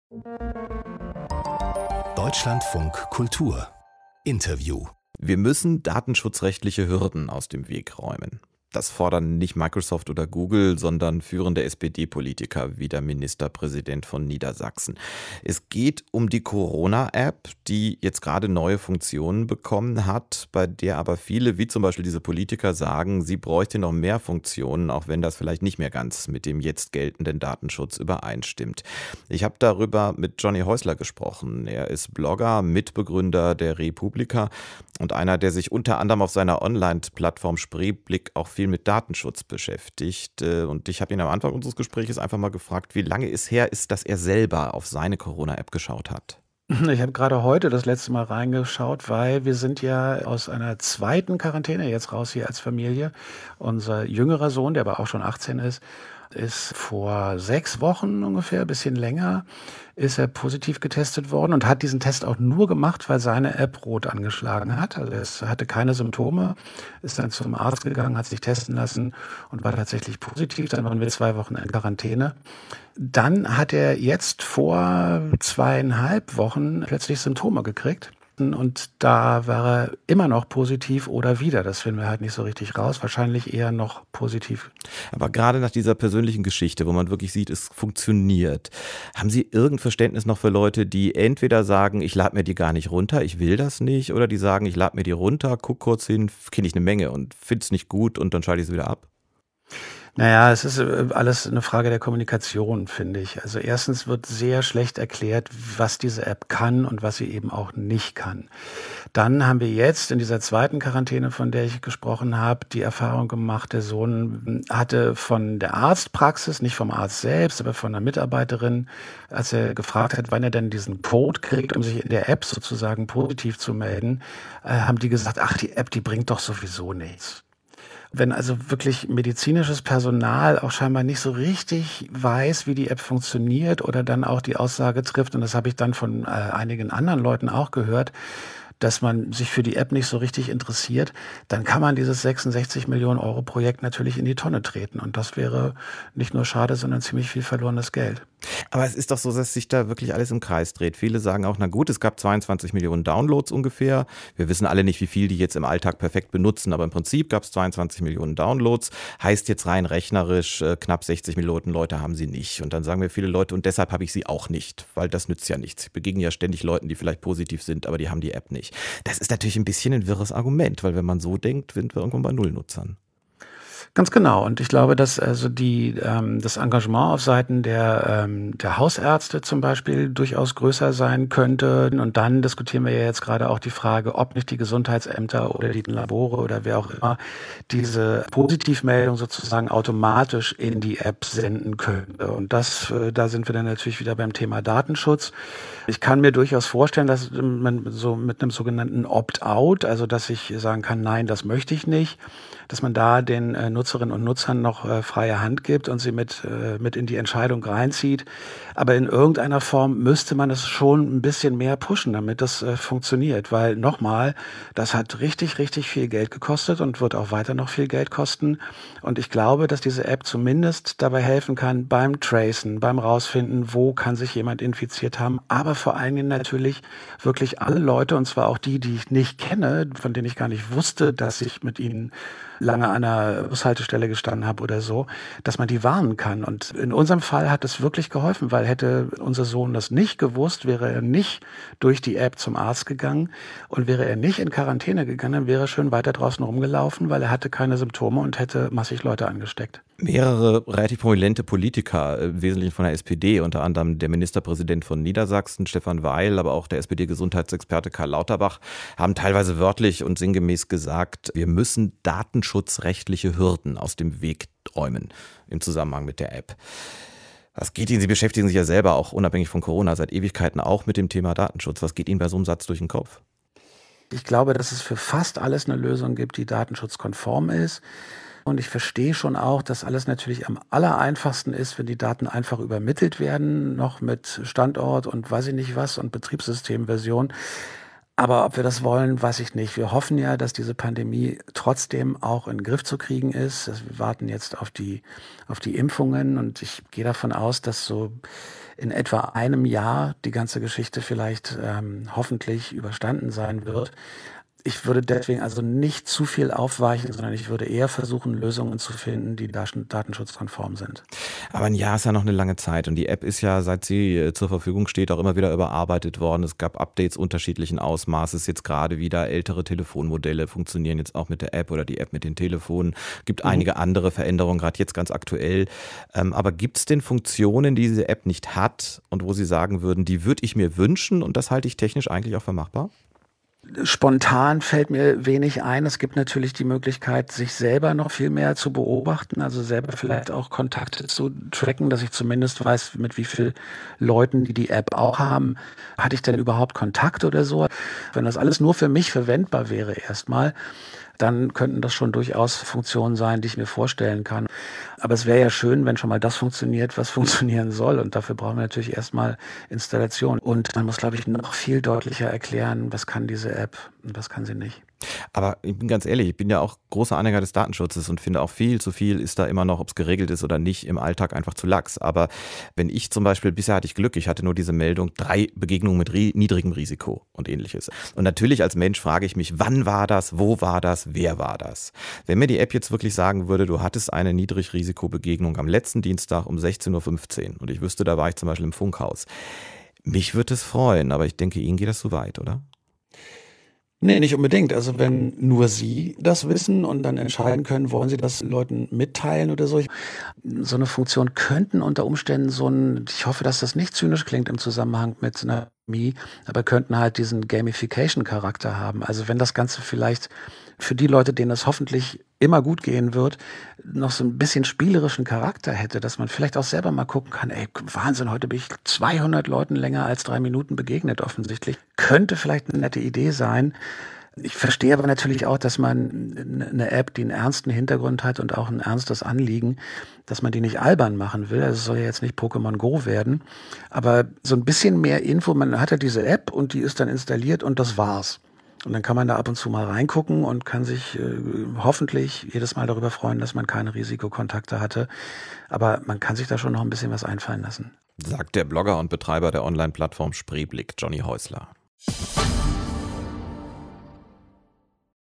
Deutschlandfunk Kultur Interview. Wir müssen datenschutzrechtliche Hürden aus dem Weg räumen. Das fordern nicht Microsoft oder Google, sondern führende SPD-Politiker wie der Ministerpräsident von Niedersachsen. Es geht um die Corona-App, die jetzt gerade neue Funktionen bekommen hat, bei der aber viele, wie zum Beispiel diese Politiker, sagen, sie bräuchte noch mehr Funktionen, auch wenn das vielleicht nicht mehr ganz mit dem jetzt geltenden Datenschutz übereinstimmt. Ich habe darüber mit Johnny Häusler gesprochen. Er ist Blogger, Mitbegründer der Republika und einer, der sich unter anderem auf seiner Online-Plattform Spreeblick auch viel mit Datenschutz beschäftigt. Und ich habe ihn am Anfang unseres Gesprächs einfach mal gefragt, wie lange es her ist, dass er selber auf seine Corona-App geschaut hat. Ich habe gerade heute das letzte Mal reingeschaut, weil wir sind ja aus einer zweiten Quarantäne jetzt raus hier als Familie. Unser jüngerer Sohn, der aber auch schon 18 ist vor 6 Wochen ungefähr, ein bisschen länger, ist er positiv getestet worden und hat diesen Test auch nur gemacht, weil seine App rot angeschlagen hat. Also er hatte keine Symptome, ist dann zum Arzt gegangen, hat sich testen lassen und war tatsächlich positiv. Dann waren wir 2 Wochen in Quarantäne. Dann hat er jetzt vor 2,5 Wochen plötzlich Symptome gekriegt. Und da war er immer noch positiv oder wieder. Das finden wir halt nicht so richtig raus. Wahrscheinlich eher noch positiv. Aber gerade nach dieser persönlichen Geschichte, wo man wirklich sieht, es funktioniert, haben Sie irgendein Verständnis noch für Leute, die entweder sagen, ich lade mir die gar nicht runter, ich will das nicht, oder die sagen, ich lade mir die runter, guck kurz hin, kenne ich eine Menge und finde es nicht gut und dann schalte ich es wieder ab? Naja, es ist alles eine Frage der Kommunikation, finde ich. Also erstens wird sehr schlecht erklärt, was diese App kann und was sie eben auch nicht kann. Dann haben wir jetzt in dieser zweiten Quarantäne, von der ich gesprochen habe, die Erfahrung gemacht, der Sohn hatte von der Arztpraxis, nicht vom Arzt selbst, aber von einer Mitarbeiterin, als er gefragt hat, wann er denn diesen Code kriegt, um sich in der App sozusagen positiv zu melden, haben die gesagt, ach, die App, die bringt doch sowieso nichts. Wenn also wirklich medizinisches Personal auch scheinbar nicht so richtig weiß, wie die App funktioniert oder dann auch die Aussage trifft, und das habe ich dann von einigen anderen Leuten auch gehört, dass man sich für die App nicht so richtig interessiert, dann kann man dieses 66 Millionen Euro Projekt natürlich in die Tonne treten. Und das wäre nicht nur schade, sondern ziemlich viel verlorenes Geld. Aber es ist doch so, dass sich da wirklich alles im Kreis dreht. Viele sagen auch, na gut, es gab 22 Millionen Downloads ungefähr. Wir wissen alle nicht, wie viel die jetzt im Alltag perfekt benutzen, aber im Prinzip gab es 22 Millionen Downloads. Heißt jetzt rein rechnerisch, knapp 60 Millionen Leute haben sie nicht. Und dann sagen mir viele Leute, und deshalb habe ich sie auch nicht, weil das nützt ja nichts. Ich begegne ja ständig Leuten, die vielleicht positiv sind, aber die haben die App nicht. Das ist natürlich ein bisschen ein wirres Argument, weil wenn man so denkt, sind wir irgendwann bei Nullnutzern. Ganz genau. Und ich glaube, dass also das Engagement auf Seiten der Hausärzte zum Beispiel durchaus größer sein könnte. Und dann diskutieren wir ja jetzt gerade auch die Frage, ob nicht die Gesundheitsämter oder die Labore oder wer auch immer diese Positivmeldung sozusagen automatisch in die App senden könnte. Und da sind wir dann natürlich wieder beim Thema Datenschutz. Ich kann mir durchaus vorstellen, dass man so mit einem sogenannten Opt-out, also dass ich sagen kann, nein, das möchte ich nicht, dass man da den Nutzerinnen und Nutzern noch freie Hand gibt und sie mit in die Entscheidung reinzieht. Aber in irgendeiner Form müsste man es schon ein bisschen mehr pushen, damit das funktioniert. Weil nochmal, das hat richtig, richtig viel Geld gekostet und wird auch weiter noch viel Geld kosten. Und ich glaube, dass diese App zumindest dabei helfen kann beim Tracen, beim Rausfinden, wo kann sich jemand infiziert haben. Aber vor allen Dingen natürlich wirklich alle Leute, und zwar auch die ich nicht kenne, von denen ich gar nicht wusste, dass ich mit ihnen lange an einer Bushaltestelle gestanden habe oder so, dass man die warnen kann. Und in unserem Fall hat es wirklich geholfen, weil hätte unser Sohn das nicht gewusst, wäre er nicht durch die App zum Arzt gegangen und wäre er nicht in Quarantäne gegangen, dann wäre er schön weiter draußen rumgelaufen, weil er hatte keine Symptome und hätte massig Leute angesteckt. Mehrere relativ prominente Politiker, im Wesentlichen von der SPD, unter anderem der Ministerpräsident von Niedersachsen, Stefan Weil, aber auch der SPD-Gesundheitsexperte Karl Lauterbach, haben teilweise wörtlich und sinngemäß gesagt, wir müssen datenschutzrechtliche Hürden aus dem Weg räumen im Zusammenhang mit der App. Was geht Ihnen, Sie beschäftigen sich ja selber auch unabhängig von Corona seit Ewigkeiten auch mit dem Thema Datenschutz. Was geht Ihnen bei so einem Satz durch den Kopf? Ich glaube, dass es für fast alles eine Lösung gibt, die datenschutzkonform ist. Und ich verstehe schon auch, dass alles natürlich am allereinfachsten ist, wenn die Daten einfach übermittelt werden, noch mit Standort und weiß ich nicht was und Betriebssystemversion. Aber ob wir das wollen, weiß ich nicht. Wir hoffen ja, dass diese Pandemie trotzdem auch in den Griff zu kriegen ist. Also wir warten jetzt auf die Impfungen und ich gehe davon aus, dass so in etwa einem Jahr die ganze Geschichte vielleicht hoffentlich überstanden sein wird. Ich würde deswegen also nicht zu viel aufweichen, sondern ich würde eher versuchen, Lösungen zu finden, die datenschutzkonform sind. Aber ein Jahr ist ja noch eine lange Zeit und die App ist ja, seit sie zur Verfügung steht, auch immer wieder überarbeitet worden. Es gab Updates unterschiedlichen Ausmaßes. Jetzt gerade wieder ältere Telefonmodelle funktionieren jetzt auch mit der App oder die App mit den Telefonen. Gibt einige andere Veränderungen, gerade jetzt ganz aktuell. Aber gibt es denn Funktionen, die diese App nicht hat und wo Sie sagen würden, die würde ich mir wünschen und das halte ich technisch eigentlich auch für machbar? Spontan fällt mir wenig ein. Es gibt natürlich die Möglichkeit, sich selber noch viel mehr zu beobachten, also selber vielleicht auch Kontakte zu tracken, dass ich zumindest weiß, mit wie vielen Leuten, die App auch haben, hatte ich denn überhaupt Kontakt oder so. Wenn das alles nur für mich verwendbar wäre erstmal, dann könnten das schon durchaus Funktionen sein, die ich mir vorstellen kann. Aber es wäre ja schön, wenn schon mal das funktioniert, was funktionieren soll. Und dafür brauchen wir natürlich erstmal Installation. Und man muss, glaube ich, noch viel deutlicher erklären, was kann diese App und was kann sie nicht. Aber ich bin ganz ehrlich, ich bin ja auch großer Anhänger des Datenschutzes und finde auch viel zu viel ist da immer noch, ob es geregelt ist oder nicht, im Alltag einfach zu lax. Aber wenn ich zum Beispiel, bisher hatte ich Glück, ich hatte nur diese Meldung, 3 Begegnungen mit niedrigem Risiko und ähnliches. Und natürlich als Mensch frage ich mich, wann war das, wo war das, wer war das? Wenn mir die App jetzt wirklich sagen würde, du hattest eine Niedrigrisikobegegnung am letzten Dienstag um 16:15 Uhr und ich wüsste, da war ich zum Beispiel im Funkhaus. Mich würde es freuen, aber ich denke, Ihnen geht das zu weit, oder? Nee, nicht unbedingt. Also wenn nur Sie das wissen und dann entscheiden können, wollen Sie das Leuten mitteilen oder so. So eine Funktion könnten unter Umständen ich hoffe, dass das nicht zynisch klingt im Zusammenhang mit einer Pandemie, aber könnten halt diesen Gamification-Charakter haben. Also wenn das Ganze vielleicht für die Leute, denen das hoffentlich immer gut gehen wird, noch so ein bisschen spielerischen Charakter hätte, dass man vielleicht auch selber mal gucken kann, ey, Wahnsinn, heute bin ich 200 Leuten länger als 3 Minuten begegnet offensichtlich. Könnte vielleicht eine nette Idee sein. Ich verstehe aber natürlich auch, dass man eine App, die einen ernsten Hintergrund hat und auch ein ernstes Anliegen, dass man die nicht albern machen will. Also es soll ja jetzt nicht Pokémon Go werden. Aber so ein bisschen mehr Info, man hat ja diese App und die ist dann installiert und das war's. Und dann kann man da ab und zu mal reingucken und kann sich hoffentlich jedes Mal darüber freuen, dass man keine Risikokontakte hatte. Aber man kann sich da schon noch ein bisschen was einfallen lassen. Sagt der Blogger und Betreiber der Online-Plattform Spreeblick, Johnny Häusler.